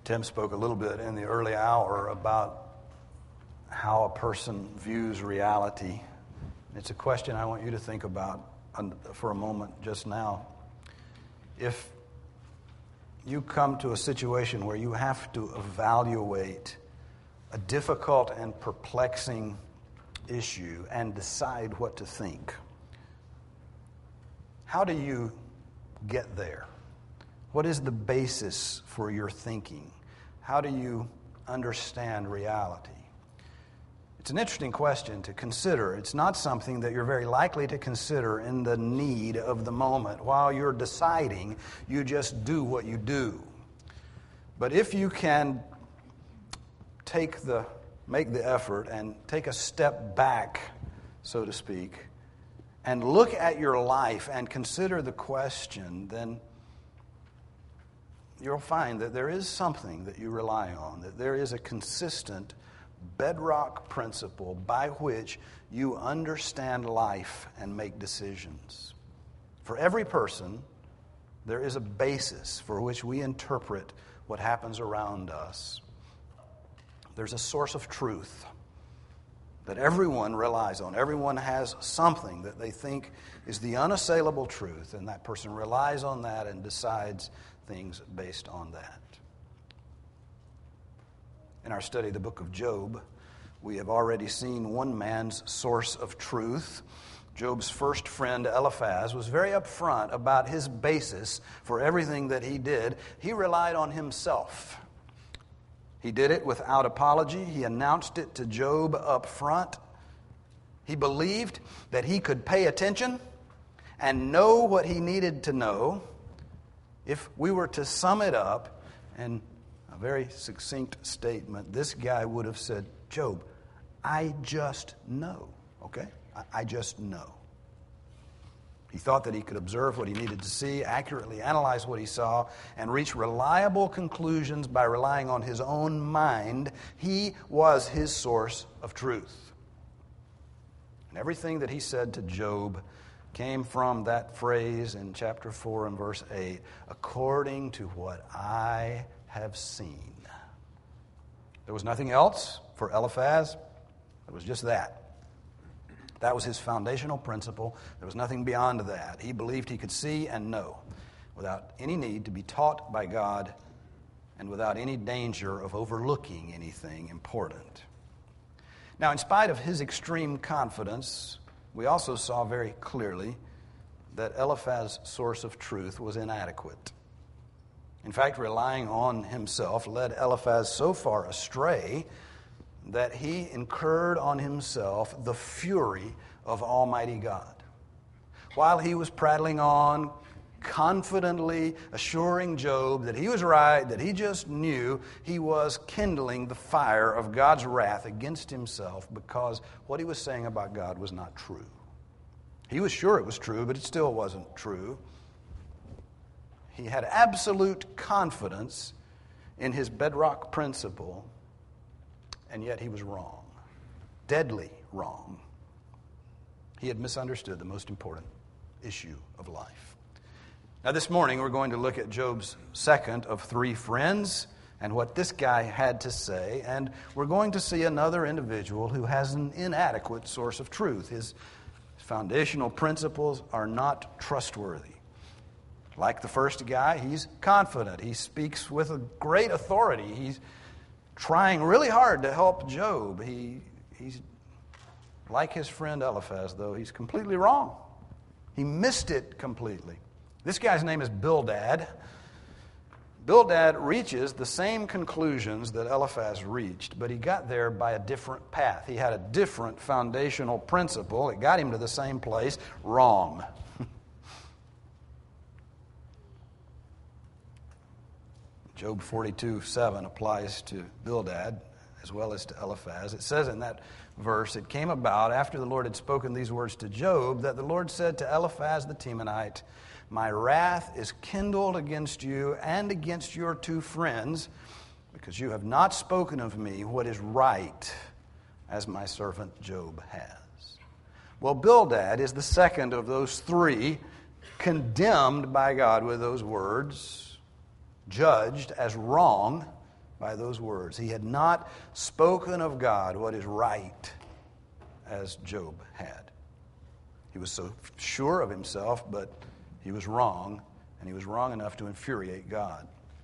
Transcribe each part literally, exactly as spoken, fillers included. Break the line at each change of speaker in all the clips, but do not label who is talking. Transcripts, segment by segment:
Tim spoke a little bit in the early hour about how a person views reality. It's a question I want you to think about for a moment just now. If you come to a situation where you have to evaluate a difficult and perplexing issue and decide what to think, how do you get there? What is the basis for your thinking? How do you understand reality? It's an interesting question to consider. It's not something that you're very likely to consider in the need of the moment. While you're deciding, you just do what you do. But if you can take the, make the effort and take a step back, so to speak, and look at your life and consider the question, then you'll find that there is something that you rely on, that there is a consistent bedrock principle by which you understand life and make decisions. For every person, there is a basis for which we interpret what happens around us. There's a source of truth that everyone relies on. Everyone has something that they think is the unassailable truth, and that person relies on that and decides things based on that. In our study of the book of Job, we have already seen one man's source of truth. Job's first friend, Eliphaz, was very upfront about his basis for everything that he did. He relied on himself. He did it without apology. He announced it to Job up front. He believed that he could pay attention and know what he needed to know. If we were to sum it up in a very succinct statement, this guy would have said, Job, I just know, okay? I, I just know. He thought that he could observe what he needed to see, accurately analyze what he saw, and reach reliable conclusions by relying on his own mind. He was his source of truth. And everything that he said to Job came from that phrase in chapter four and verse eight, according to what I have seen. There was nothing else for Eliphaz. It was just that. That was his foundational principle. There was nothing beyond that. He believed he could see and know without any need to be taught by God and without any danger of overlooking anything important. Now, in spite of his extreme confidence, we also saw very clearly that Eliphaz's source of truth was inadequate. In fact, relying on himself led Eliphaz so far astray that he incurred on himself the fury of Almighty God. While he was prattling on, confidently assuring Job that he was right, that he just knew, he was kindling the fire of God's wrath against himself because what he was saying about God was not true. He was sure it was true, but it still wasn't true. He had absolute confidence in his bedrock principle, and yet he was wrong, deadly wrong. He had misunderstood the most important issue of life. Now this morning we're going to look at Job's second of three friends and what this guy had to say, and we're going to see another individual who has an inadequate source of truth. His foundational principles are not trustworthy. Like the first guy, he's confident. He speaks with a great authority. He's trying really hard to help Job. He, he's like his friend Eliphaz, though, he's completely wrong. He missed it completely. This guy's name is Bildad. Bildad reaches the same conclusions that Eliphaz reached, but he got there by a different path. He had a different foundational principle. It got him to the same place, wrong. Job forty-two seven applies to Bildad as well as to Eliphaz. It says in that verse, it came about after the Lord had spoken these words to Job that the Lord said to Eliphaz the Temanite, my wrath is kindled against you and against your two friends, because you have not spoken of me what is right, as my servant Job has. Well, Bildad is the second of those three condemned by God with those words, judged as wrong by those words. He had not spoken of God what is right as Job had. He was so sure of himself, but he was wrong, and he was wrong enough to infuriate God.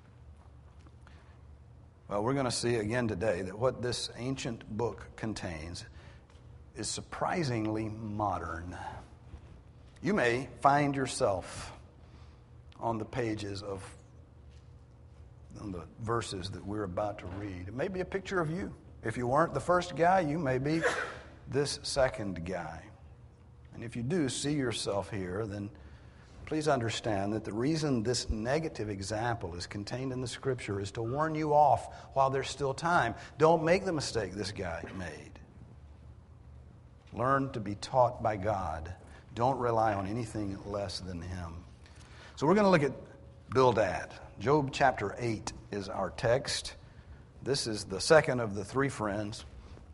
Well, we're going to see again today that what this ancient book contains is surprisingly modern. You may find yourself on the pages of on the verses that we're about to read. It may be a picture of you. If you weren't the first guy, you may be this second guy. And if you do see yourself here, then please understand that the reason this negative example is contained in the Scripture is to warn you off while there's still time. Don't make the mistake this guy made. Learn to be taught by God. Don't rely on anything less than Him. So we're going to look at Bildad. Job chapter eight is our text. This is the second of the three friends.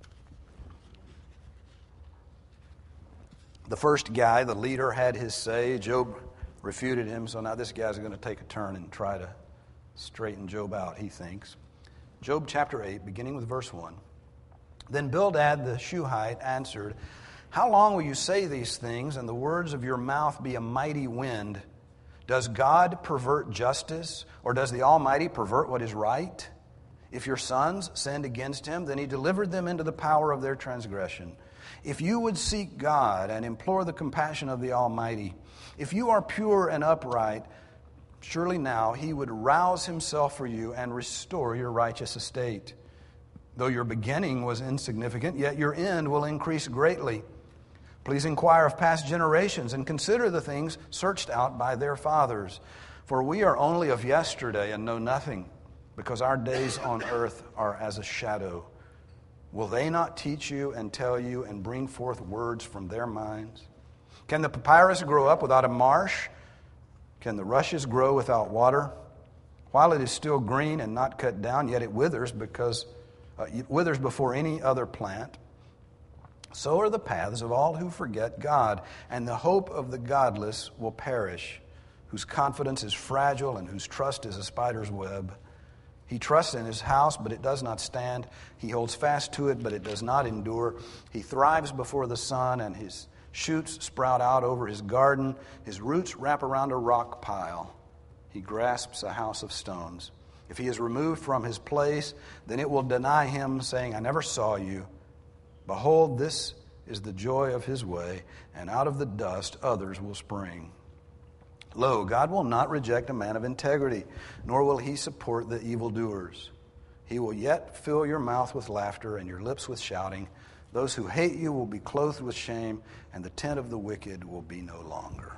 The first guy, the leader, had his say. Job refuted him, so now this guy's going to take a turn and try to straighten Job out, he thinks. Job chapter eight, beginning with verse one. Then Bildad the Shuhite answered, "How long will you say these things, and the words of your mouth be a mighty wind? Does God pervert justice, or does the Almighty pervert what is right? If your sons sinned against him, then he delivered them into the power of their transgression. If you would seek God and implore the compassion of the Almighty, if you are pure and upright, surely now he would rouse himself for you and restore your righteous estate. Though your beginning was insignificant, yet your end will increase greatly. Please inquire of past generations and consider the things searched out by their fathers. For we are only of yesterday and know nothing, because our days on earth are as a shadow. Will they not teach you and tell you and bring forth words from their minds? Can the papyrus grow up without a marsh? Can the rushes grow without water? While it is still green and not cut down, yet it withers because uh, it withers before any other plant. So are the paths of all who forget God, and the hope of the godless will perish, whose confidence is fragile and whose trust is a spider's web. He trusts in his house, but it does not stand. He holds fast to it, but it does not endure. He thrives before the sun, and his shoots sprout out over his garden. His roots wrap around a rock pile. He grasps a house of stones. If he is removed from his place, then it will deny him, saying, I never saw you. Behold, this is the joy of his way, and out of the dust others will spring. Lo, God will not reject a man of integrity, nor will he support the evildoers. He will yet fill your mouth with laughter and your lips with shouting. Those who hate you will be clothed with shame, and the tent of the wicked will be no longer.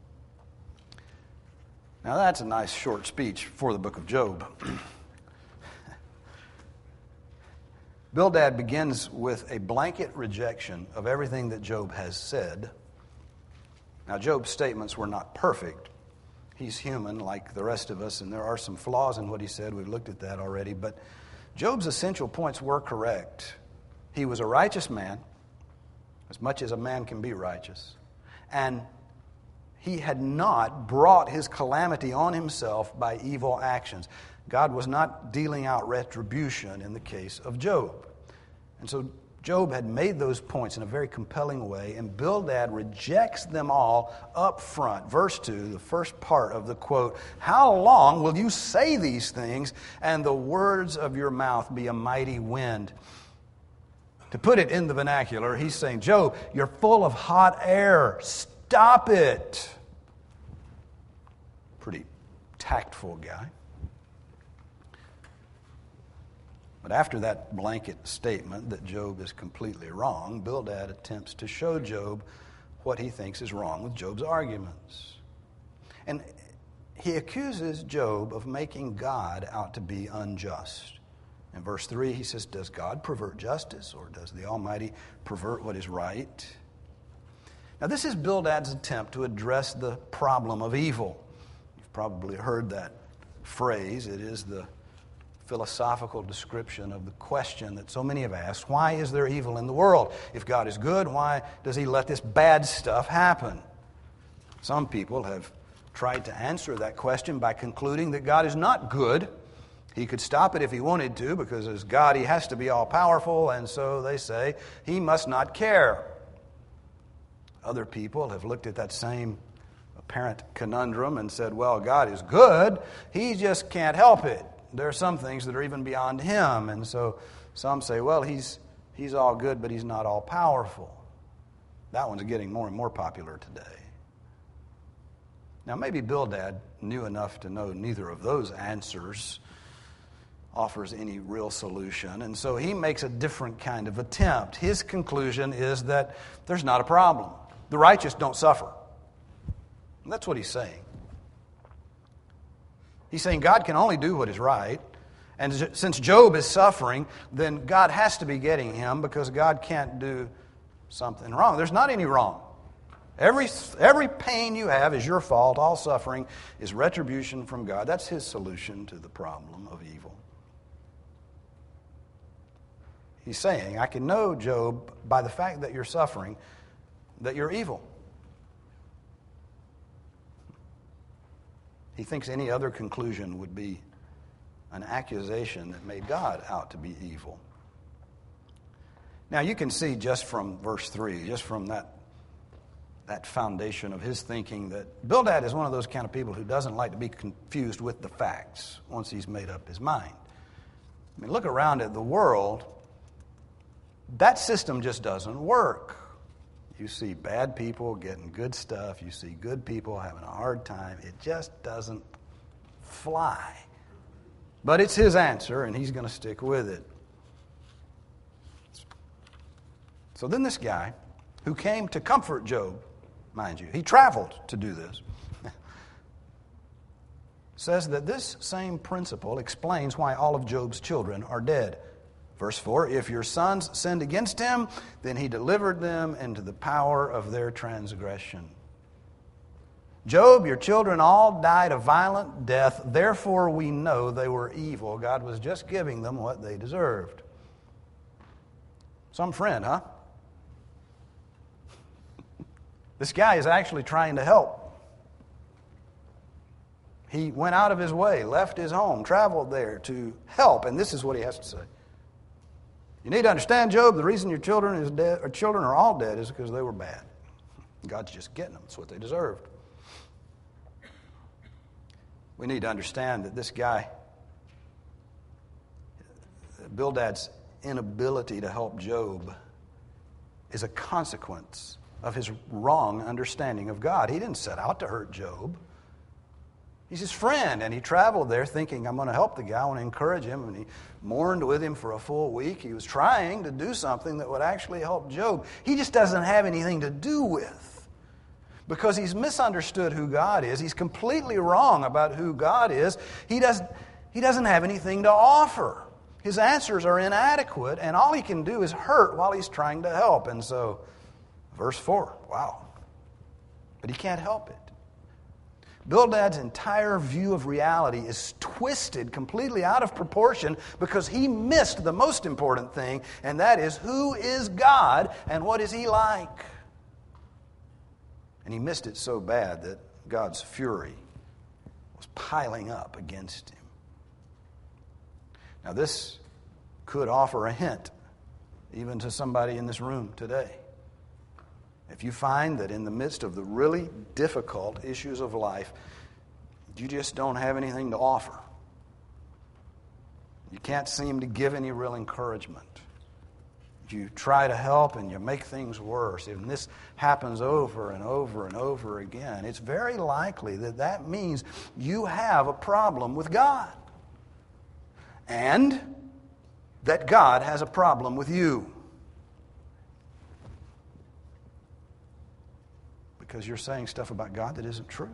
Now that's a nice short speech for the book of Job. Bildad begins with a blanket rejection of everything that Job has said. Now, Job's statements were not perfect. He's human like the rest of us, and there are some flaws in what he said. We've looked at that already. But Job's essential points were correct. He was a righteous man, as much as a man can be righteous. And he had not brought his calamity on himself by evil actions. God was not dealing out retribution in the case of Job. And so Job had made those points in a very compelling way, and Bildad rejects them all up front. Verse two, the first part of the quote, how long will you say these things, and the words of your mouth be a mighty wind? To put it in the vernacular, he's saying, Job, you're full of hot air. Stop it. Pretty tactful guy. But after that blanket statement that Job is completely wrong, Bildad attempts to show Job what he thinks is wrong with Job's arguments. And he accuses Job of making God out to be unjust. In verse three, he says, does God pervert justice, or does the Almighty pervert what is right? Now, this is Bildad's attempt to address the problem of evil. You've probably heard that phrase. It is the philosophical description of the question that so many have asked, why is there evil in the world? If God is good, why does he let this bad stuff happen? Some people have tried to answer that question by concluding that God is not good, He could stop it if he wanted to, because as God, he has to be all-powerful, and so they say he must not care. Other people have looked at that same apparent conundrum and said, well, God is good, he just can't help it. There are some things that are even beyond him, and so some say, well, he's he's all good, but he's not all-powerful. That one's getting more and more popular today. Now, maybe Bildad knew enough to know neither of those answers offers any real solution, and so he makes a different kind of attempt. His conclusion is that there's not a problem. The righteous don't suffer. And that's what he's saying. He's saying God can only do what is right, and since Job is suffering, then God has to be getting him, because God can't do something wrong. There's not any wrong. Every, every pain you have is your fault. All suffering is retribution from God. That's his solution to the problem of evil. He's saying, I can know, Job, by the fact that you're suffering, that you're evil. He thinks any other conclusion would be an accusation that made God out to be evil. Now, you can see just from verse three, just from that, that foundation of his thinking, that Bildad is one of those kind of people who doesn't like to be confused with the facts once he's made up his mind. I mean, look around at the world. That system just doesn't work. You see bad people getting good stuff. You see good people having a hard time. It just doesn't fly. But it's his answer, and he's going to stick with it. So then this guy, who came to comfort Job, mind you, he traveled to do this, says that this same principle explains why all of Job's children are dead. Verse four, if your sons sinned against him, then he delivered them into the power of their transgression. Job, your children all died a violent death, therefore we know they were evil. God was just giving them what they deserved. Some friend, huh? This guy is actually trying to help. He went out of his way, left his home, traveled there to help, and this is what he has to say. You need to understand, Job, the reason your children is dead, or children are all dead, is because they were bad. God's just getting them. That's what they deserved. We need to understand that this guy, Bildad's inability to help Job, is a consequence of his wrong understanding of God. He didn't set out to hurt Job. He's his friend, and he traveled there thinking, I'm going to help the guy, I want to encourage him, and he mourned with him for a full week. He was trying to do something that would actually help Job. He just doesn't have anything to do with, because he's misunderstood who God is. He's completely wrong about who God is. He doesn't, he doesn't have anything to offer. His answers are inadequate, and all he can do is hurt while he's trying to help. And so, verse four, wow. But he can't help it. Bildad's entire view of reality is twisted completely out of proportion because he missed the most important thing, and that is, who is God and what is he like? And he missed it so bad that God's fury was piling up against him. Now, this could offer a hint even to somebody in this room today. If you find that in the midst of the really difficult issues of life, you just don't have anything to offer, you can't seem to give any real encouragement, you try to help and you make things worse, and this happens over and over and over again, it's very likely that that means you have a problem with God, and that God has a problem with you. Because you're saying stuff about God that isn't true.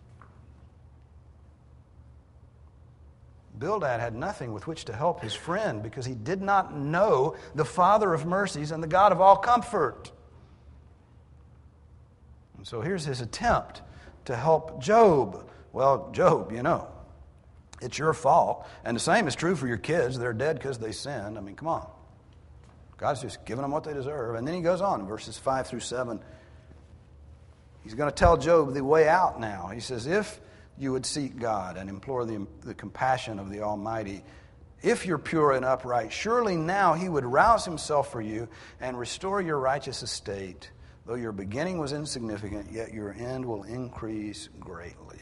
Bildad had nothing with which to help his friend because he did not know the Father of mercies and the God of all comfort. And so here's his attempt to help Job. Well, Job, you know, it's your fault. And the same is true for your kids. They're dead because they sinned. I mean, come on. God's just giving them what they deserve. And then he goes on in verses five through seven. He's going to tell Job the way out now. He says, if you would seek God and implore the, the compassion of the Almighty. If you're pure and upright, surely now he would rouse himself for you and restore your righteous estate. Though your beginning was insignificant, yet your end will increase greatly.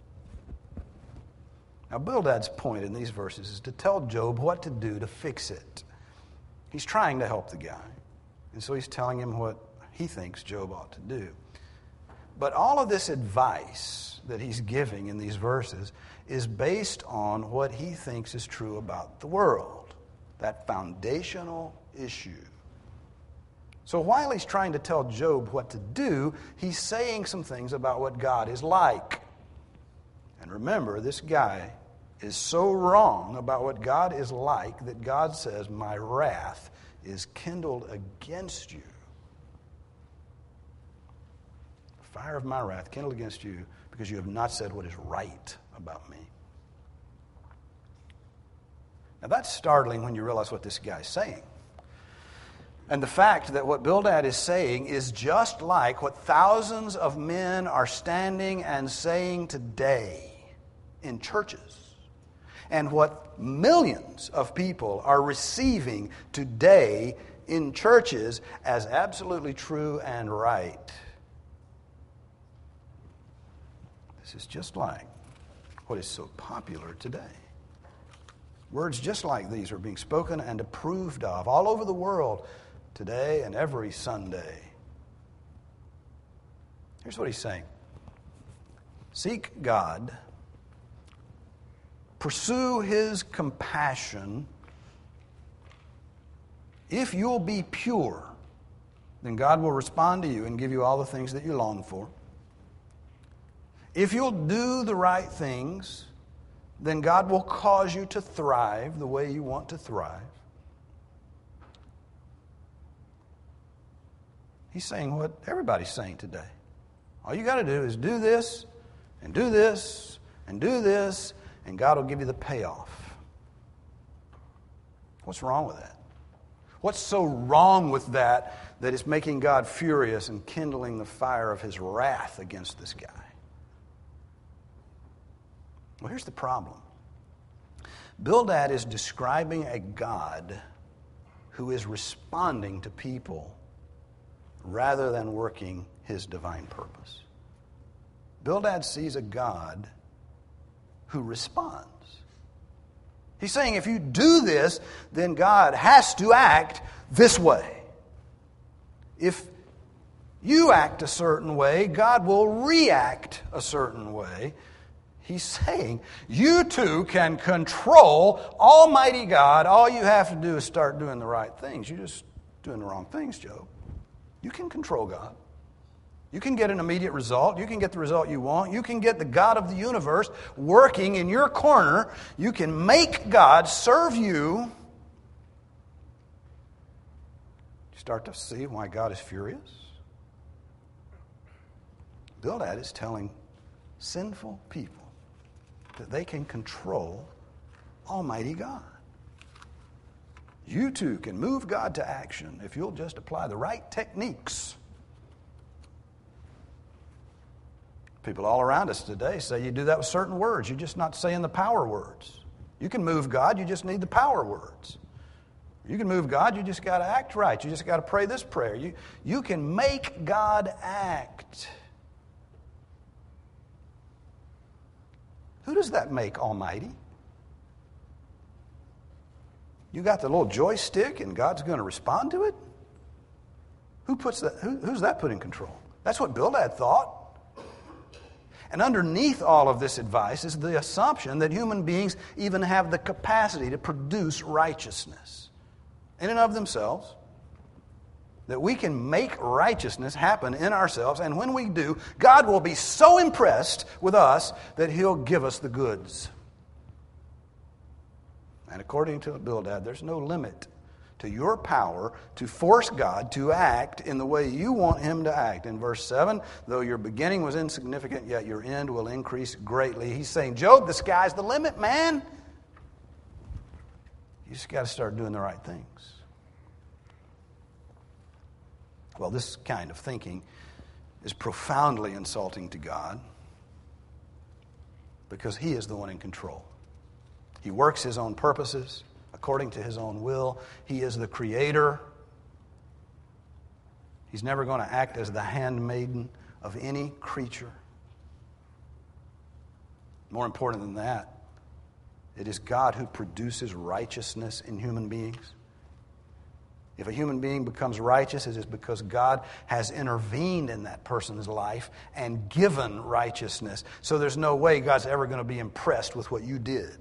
Now, Bildad's point in these verses is to tell Job what to do to fix it. He's trying to help the guy, and so he's telling him what he thinks Job ought to do. But all of this advice that he's giving in these verses is based on what he thinks is true about the world, that foundational issue. So while he's trying to tell Job what to do, he's saying some things about what God is like. And remember, this guy is so wrong about what God is like that God says, my wrath is kindled against you. The fire of my wrath kindled against you because you have not said what is right about me. Now that's startling when you realize what this guy's saying. And the fact that what Bildad is saying is just like what thousands of men are standing and saying today in churches, and what millions of people are receiving today in churches as absolutely true and right. This is just like what is so popular today. Words just like these are being spoken and approved of all over the world today and every Sunday. Here's what he's saying. Seek God. Pursue his compassion. If you'll be pure, then God will respond to you and give you all the things that you long for. If you'll do the right things, then God will cause you to thrive the way you want to thrive. He's saying what everybody's saying today. All you got to do is do this, and do this, and do this, and God will give you the payoff. What's wrong with that? What's so wrong with that that it's making God furious and kindling the fire of his wrath against this guy? Well, here's the problem. Bildad is describing a God who is responding to people rather than working his divine purpose. Bildad sees a God who responds. He's saying if you do this, then God has to act this way. If you act a certain way, God will react a certain way. He's saying you too can control Almighty God. All you have to do is start doing the right things. You're just doing the wrong things, Job. You can control God. You can get an immediate result. You can get the result you want. You can get the God of the universe working in your corner. You can make God serve you. You start to see why God is furious. Bildad is telling sinful people that they can control Almighty God. You too can move God to action if you'll just apply the right techniques. People all around us today say you do that with certain words. You're just not saying the power words. You can move God, you just need the power words. You can move God, you just got to act right. You just got to pray this prayer. You, you can make God act. Who does that make Almighty? You got the little joystick and God's going to respond to it? Who puts that? Who, who's that put in control? That's what Bildad thought. And underneath all of this advice is the assumption that human beings even have the capacity to produce righteousness in and of themselves. That we can make righteousness happen in ourselves, and when we do, God will be so impressed with us that he'll give us the goods. And according to Bildad, there's no limit to your power to force God to act in the way you want him to act. In verse seven, though your beginning was insignificant, yet your end will increase greatly. He's saying, Job, the sky's the limit, man. You just got to start doing the right things. Well, this kind of thinking is profoundly insulting to God. because he is the one in control. He works his own purposes according to his own will. He is the creator. He's never going to act as the handmaiden of any creature. More important than that, it is God who produces righteousness in human beings. If a human being becomes righteous, it is because God has intervened in that person's life and given righteousness. So there's no way God's ever going to be impressed with what you did,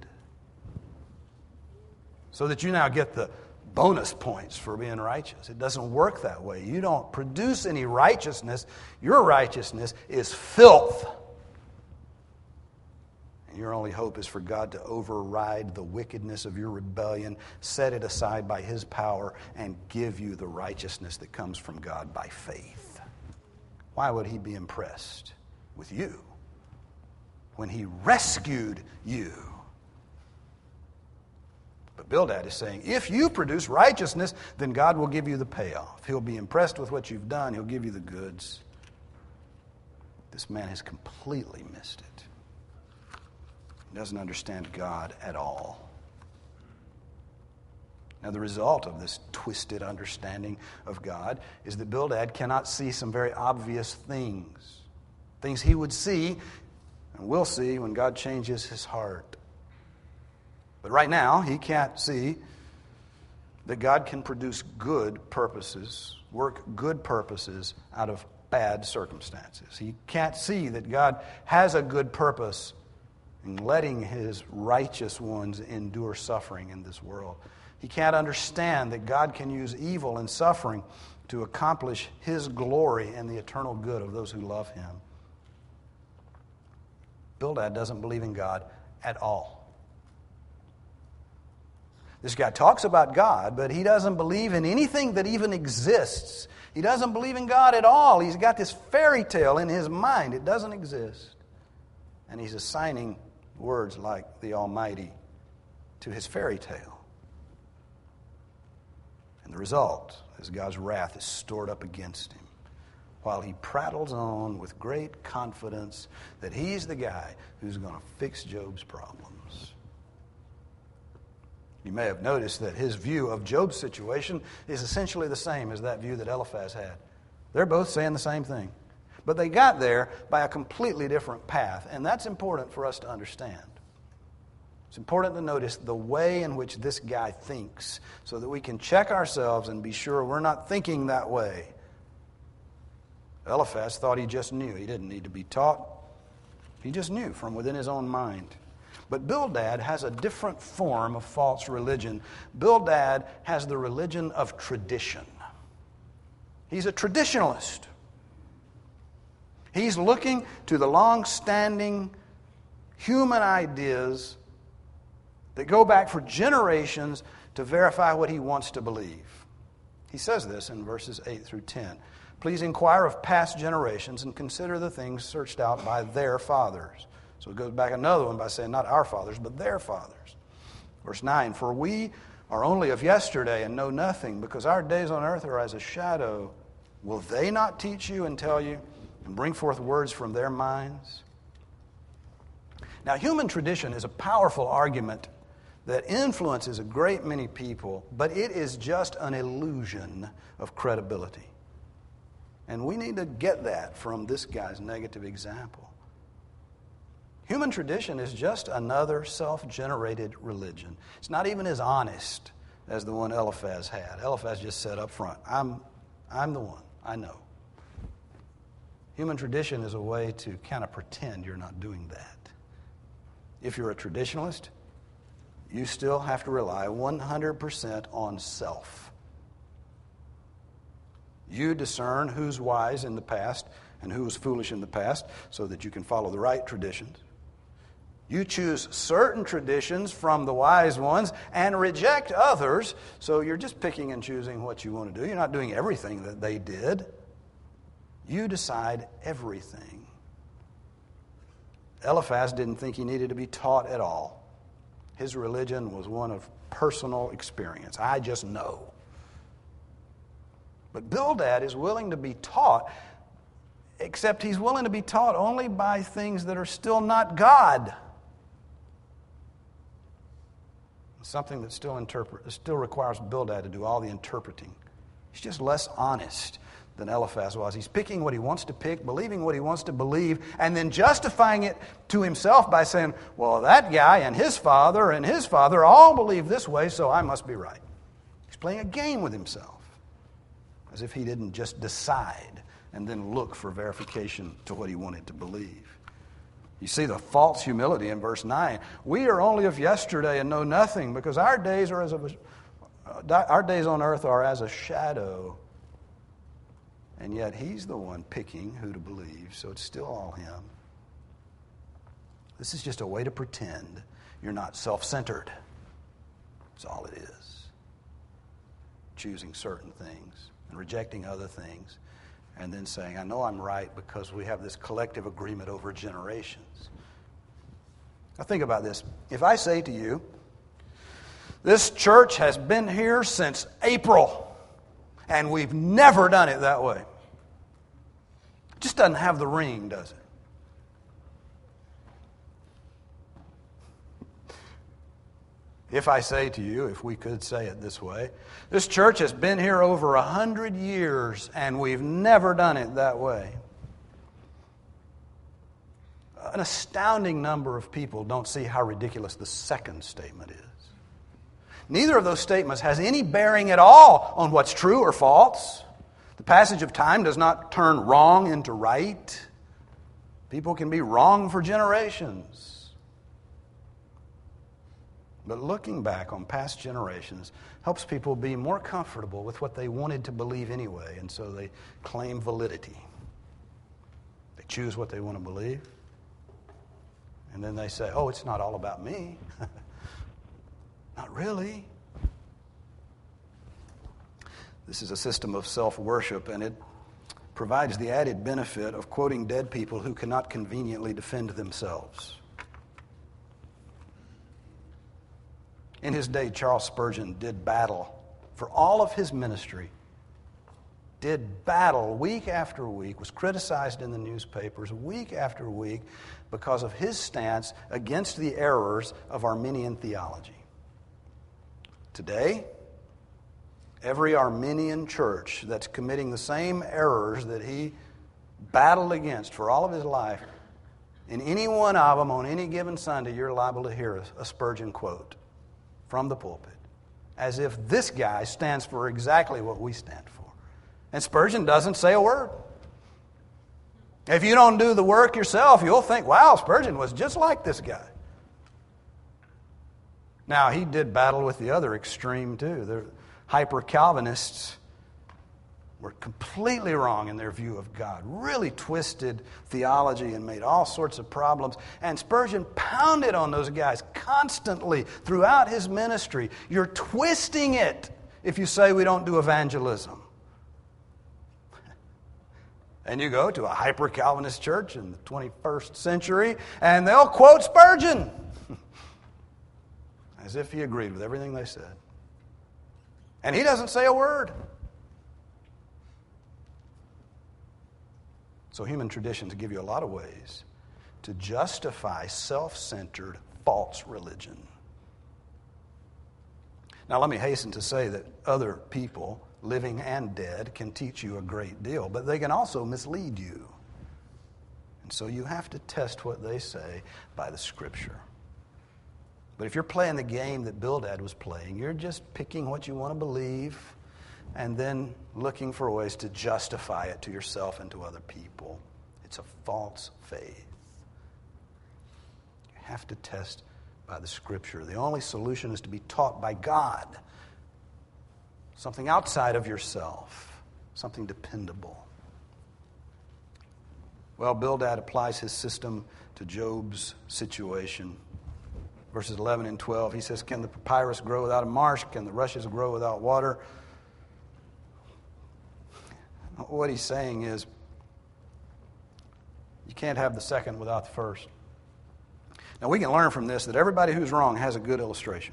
so that you now get the bonus points for being righteous. It doesn't work that way. You don't produce any righteousness. Your righteousness is filth. And your only hope is for God to override the wickedness of your rebellion, set it aside by his power, and give you the righteousness that comes from God by faith. Why would he be impressed with you when he rescued you? But Bildad is saying, if you produce righteousness, then God will give you the payoff. He'll be impressed with what you've done. He'll give you the goods. This man has completely missed it. He doesn't understand God at all. Now, the result of this twisted understanding of God is that Bildad cannot see some very obvious things. Things he would see and will see when God changes his heart. But right now, he can't see that God can produce good purposes, work good purposes out of bad circumstances. He can't see that God has a good purpose in letting his righteous ones endure suffering in this world. He can't understand that God can use evil and suffering to accomplish his glory and the eternal good of those who love him. Bildad doesn't believe in God at all. This guy talks about God, but he doesn't believe in anything that even exists. He doesn't believe in God at all. He's got this fairy tale in his mind. It doesn't exist. And he's assigning words like the Almighty to his fairy tale. And the result is God's wrath is stored up against him, while he prattles on with great confidence that he's the guy who's going to fix Job's problems. You may have noticed that his view of Job's situation is essentially the same as that view that Eliphaz had. They're both saying the same thing. But they got there by a completely different path, and that's important for us to understand. It's important to notice the way in which this guy thinks so that we can check ourselves and be sure we're not thinking that way. Eliphaz thought he just knew. He didn't need to be taught. He just knew from within his own mind. But Bildad has a different form of false religion. Bildad has the religion of tradition. He's a traditionalist. He's looking to the long-standing human ideas that go back for generations to verify what he wants to believe. He says this in verses eight through ten. Please inquire of past generations and consider the things searched out by their fathers. So it goes back another one by saying not our fathers, but their fathers. Verse nine, for we are only of yesterday and know nothing, because our days on earth are as a shadow. Will they not teach you and tell you and bring forth words from their minds? Now, human tradition is a powerful argument that influences a great many people, but it is just an illusion of credibility. And we need to get that from this guy's negative example. Human tradition is just another self-generated religion. It's not even as honest as the one Eliphaz had. Eliphaz just said up front, I'm, I'm the one, I know. Human tradition is a way to kind of pretend you're not doing that. If you're a traditionalist, you still have to rely one hundred percent on self. You discern who's wise in the past and who was foolish in the past so that you can follow the right traditions. You choose certain traditions from the wise ones and reject others, so you're just picking and choosing what you want to do. You're not doing everything that they did. You decide everything. Eliphaz didn't think he needed to be taught at all. His religion was one of personal experience. I just know. But Bildad is willing to be taught, except he's willing to be taught only by things that are still not God. Something that still interpret, still requires Bildad to do all the interpreting. He's just less honest than Eliphaz was. He's picking what he wants to pick, believing what he wants to believe, and then justifying it to himself by saying, well, that guy and his father and his father all believe this way, so I must be right. He's playing a game with himself, as if he didn't just decide and then look for verification to what he wanted to believe. You see the false humility in verse nine. We are only of yesterday and know nothing, because our days are as of a, our days on earth are as a shadow. And yet he's the one picking who to believe, so it's still all him. This is just a way to pretend you're not self-centered. That's all it is. Choosing certain things and rejecting other things, and then saying, I know I'm right because we have this collective agreement over generations. Now think about this. If I say to you, this church has been here since April, and we've never done it that way. It just doesn't have the ring, does it? If I say to you, if we could say it this way, this church has been here over a hundred years and we've never done it that way. An astounding number of people don't see how ridiculous the second statement is. Neither of those statements has any bearing at all on what's true or false. The passage of time does not turn wrong into right. People can be wrong for generations. But looking back on past generations helps people be more comfortable with what they wanted to believe anyway, and so they claim validity. They choose what they want to believe, and then they say, oh, it's not all about me. Not really. This is a system of self-worship, and it provides the added benefit of quoting dead people who cannot conveniently defend themselves. In his day, Charles Spurgeon did battle for all of his ministry, did battle week after week, was criticized in the newspapers week after week because of his stance against the errors of Arminian theology. Today, every Arminian church that's committing the same errors that he battled against for all of his life, in any one of them on any given Sunday, you're liable to hear a Spurgeon quote from the pulpit, as if this guy stands for exactly what we stand for. And Spurgeon doesn't say a word. If you don't do the work yourself, you'll think, wow, Spurgeon was just like this guy. Now, he did battle with the other extreme, too. The hyper-Calvinists were completely wrong in their view of God, really twisted theology and made all sorts of problems. And Spurgeon pounded on those guys constantly throughout his ministry. You're twisting it if you say we don't do evangelism. And you go to a hyper-Calvinist church in the twenty-first century, and they'll quote Spurgeon as if he agreed with everything they said. And he doesn't say a word. So human traditions give you a lot of ways to justify self-centered, false religion. Now, let me hasten to say that other people, living and dead, can teach you a great deal, but they can also mislead you. And so you have to test what they say by the Scripture. But if you're playing the game that Bildad was playing, you're just picking what you want to believe and then looking for ways to justify it to yourself and to other people. It's a false faith. You have to test by the Scripture. The only solution is to be taught by God. Something outside of yourself. Something dependable. Well, Bildad applies his system to Job's situation. Verses eleven and twelve, he says, can the papyrus grow without a marsh? Can the rushes grow without water? What he's saying is, you can't have the second without the first. Now, we can learn from this that everybody who's wrong has a good illustration.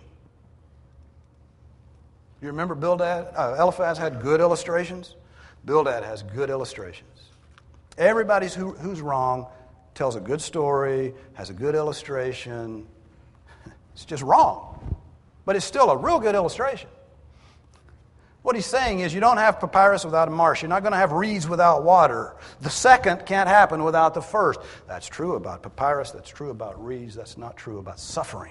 You remember Bildad? Uh, Eliphaz had good illustrations? Bildad has good illustrations. Everybody who, who's wrong tells a good story, has a good illustration. It's just wrong. But it's still a real good illustration. What he's saying is you don't have papyrus without a marsh. You're not going to have reeds without water. The second can't happen without the first. That's true about papyrus. That's true about reeds. That's not true about suffering.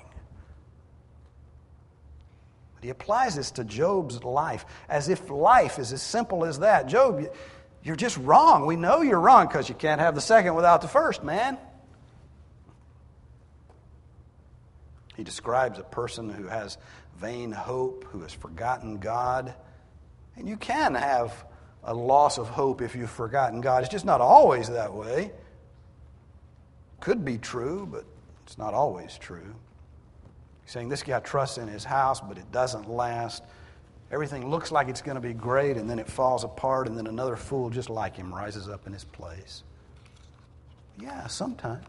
But he applies this to Job's life as if life is as simple as that. Job, you're just wrong. We know you're wrong because you can't have the second without the first, man. He describes a person who has vain hope, who has forgotten God. And you can have a loss of hope if you've forgotten God. It's just not always that way. Could be true, but it's not always true. He's saying this guy trusts in his house, but it doesn't last. Everything looks like it's going to be great, and then it falls apart, and then another fool just like him rises up in his place. Yeah, sometimes.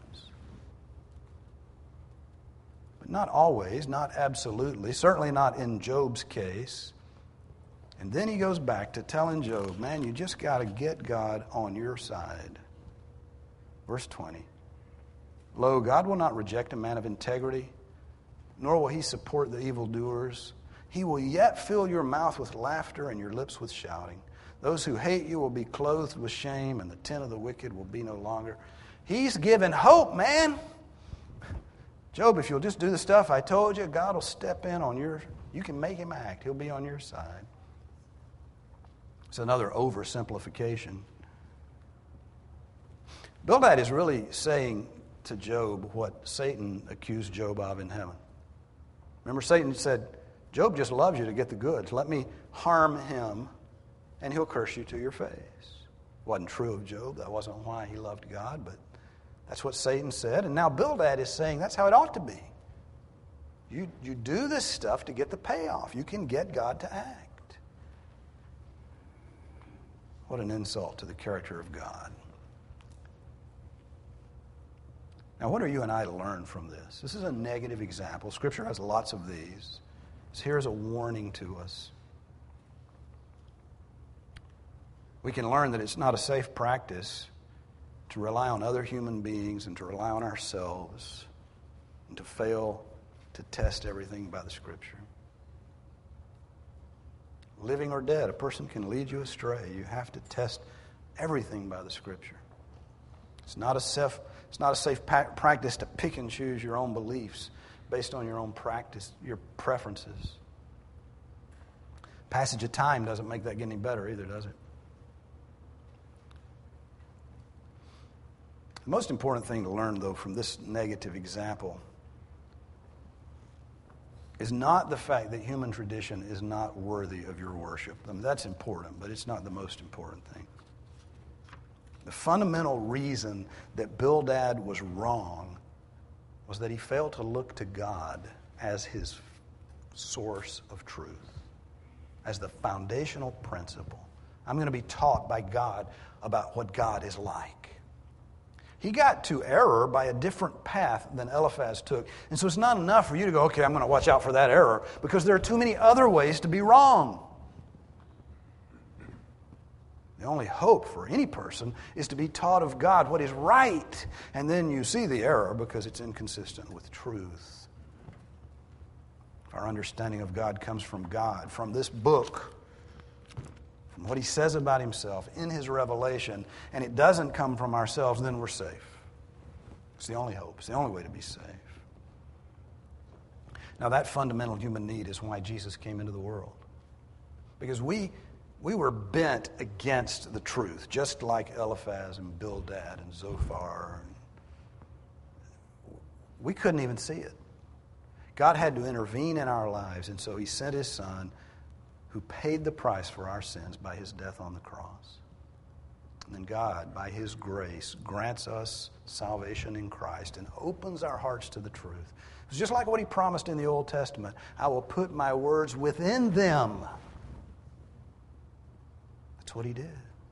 But not always, not absolutely, certainly not in Job's case. And then he goes back to telling Job, man, you just got to get God on your side. Verse twenty. Lo, God will not reject a man of integrity, nor will he support the evildoers. He will yet fill your mouth with laughter and your lips with shouting. Those who hate you will be clothed with shame, and the tent of the wicked will be no longer. He's given hope, man. Job, if you'll just do the stuff I told you, God will step in on your, you can make him act. He'll be on your side. It's another oversimplification. Bildad is really saying to Job what Satan accused Job of in heaven. Remember, Satan said, Job just loves you to get the goods. Let me harm him, and he'll curse you to your face. It wasn't true of Job. That wasn't why he loved God, but that's what Satan said. And now Bildad is saying that's how it ought to be. You, you do this stuff to get the payoff. You can get God to act. What an insult to the character of God. Now, what are you and I to learn from this? This is a negative example. Scripture has lots of these. Here's a warning to us. We can learn that it's not a safe practice to rely on other human beings and to rely on ourselves and to fail to test everything by the Scripture. Living or dead, a person can lead you astray. You have to test everything by the Scripture. It's not a safe, it's not a safe pa- practice to pick and choose your own beliefs based on your own practice, your preferences. Passage of time doesn't make that get any better either, does it? The most important thing to learn, though, from this negative example is not the fact that human tradition is not worthy of your worship. I mean, that's important, but it's not the most important thing. The fundamental reason that Bildad was wrong was that he failed to look to God as his source of truth, as the foundational principle. I'm going to be taught by God about what God is like. He got to error by a different path than Eliphaz took. And so it's not enough for you to go, okay, I'm going to watch out for that error, because there are too many other ways to be wrong. The only hope for any person is to be taught of God what is right. And then you see the error because it's inconsistent with truth. If our understanding of God comes from God, from this book, from what he says about himself in his revelation, and it doesn't come from ourselves, then we're safe. It's the only hope. It's the only way to be safe. Now, that fundamental human need is why Jesus came into the world. Because we... We were bent against the truth, just like Eliphaz and Bildad and Zophar. We couldn't even see it. God had to intervene in our lives, and so he sent his Son, who paid the price for our sins by his death on the cross. And then God, by his grace, grants us salvation in Christ and opens our hearts to the truth. It's just like what he promised in the Old Testament. I will put my words within them. That's what he did.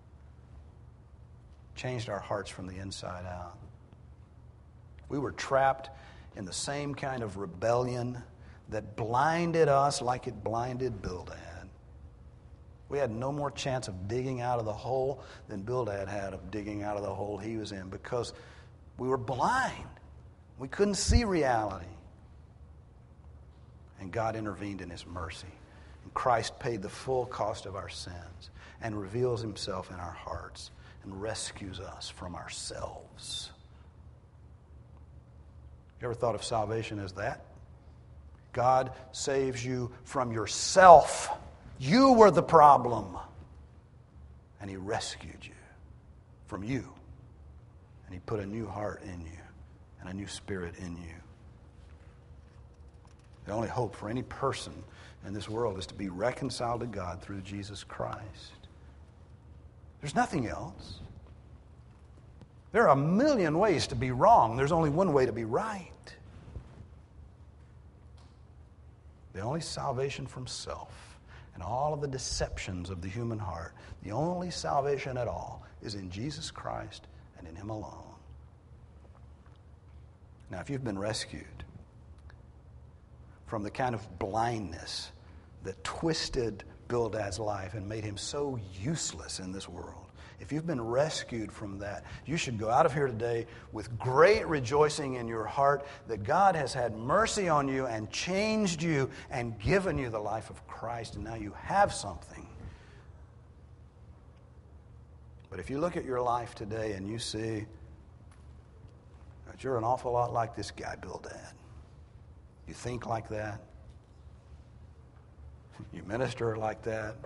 Changed our hearts from the inside out. We were trapped in the same kind of rebellion that blinded us like it blinded Bildad. We had no more chance of digging out of the hole than Bildad had of digging out of the hole he was in, because we were blind. We couldn't see reality. And God intervened in his mercy. And Christ paid the full cost of our sins and reveals himself in our hearts and rescues us from ourselves. You ever thought of salvation as that? God saves you from yourself. You were the problem. And he rescued you from you. And he put a new heart in you and a new spirit in you. The only hope for any person in this world is to be reconciled to God through Jesus Christ. There's nothing else. There are a million ways to be wrong. There's only one way to be right. The only salvation from self and all of the deceptions of the human heart, the only salvation at all is in Jesus Christ and in him alone. Now, if you've been rescued from the kind of blindness that twisted Bildad's life and made him so useless in this world, if you've been rescued from that, you should go out of here today with great rejoicing in your heart that God has had mercy on you and changed you and given you the life of Christ, and now you have something. But if you look at your life today and you see that you're an awful lot like this guy, Bildad, you think like that, you minister like that,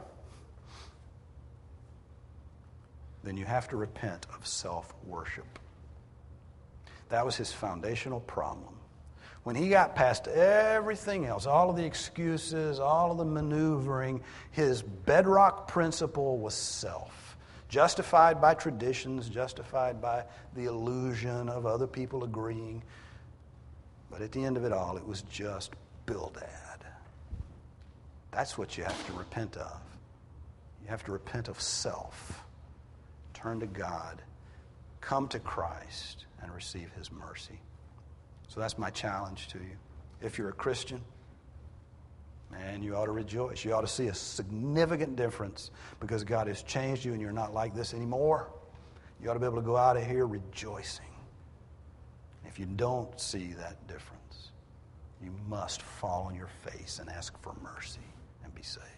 then you have to repent of self-worship. That was his foundational problem. When he got past everything else, all of the excuses, all of the maneuvering, his bedrock principle was self. Justified by traditions, justified by the illusion of other people agreeing. But at the end of it all, it was just Bildad. That's what you have to repent of. You have to repent of self. Turn to God. Come to Christ and receive his mercy. So that's my challenge to you. If you're a Christian, man, you ought to rejoice. You ought to see a significant difference because God has changed you and you're not like this anymore. You ought to be able to go out of here rejoicing. If you don't see that difference, you must fall on your face and ask for mercy and be saved.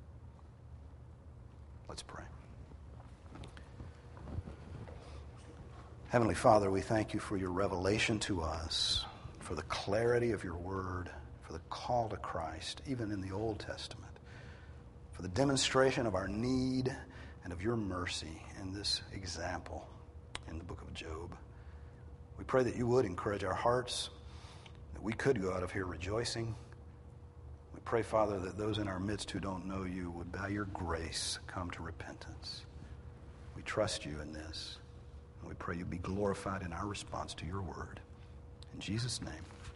Let's pray. Heavenly Father, we thank you for your revelation to us, for the clarity of your word, for the call to Christ, even in the Old Testament, for the demonstration of our need and of your mercy in this example in the book of Job. We pray that you would encourage our hearts, that we could go out of here rejoicing. We pray, Father, that those in our midst who don't know you would, by your grace, come to repentance. We trust you in this. And we pray you be glorified in our response to your word. In Jesus' name.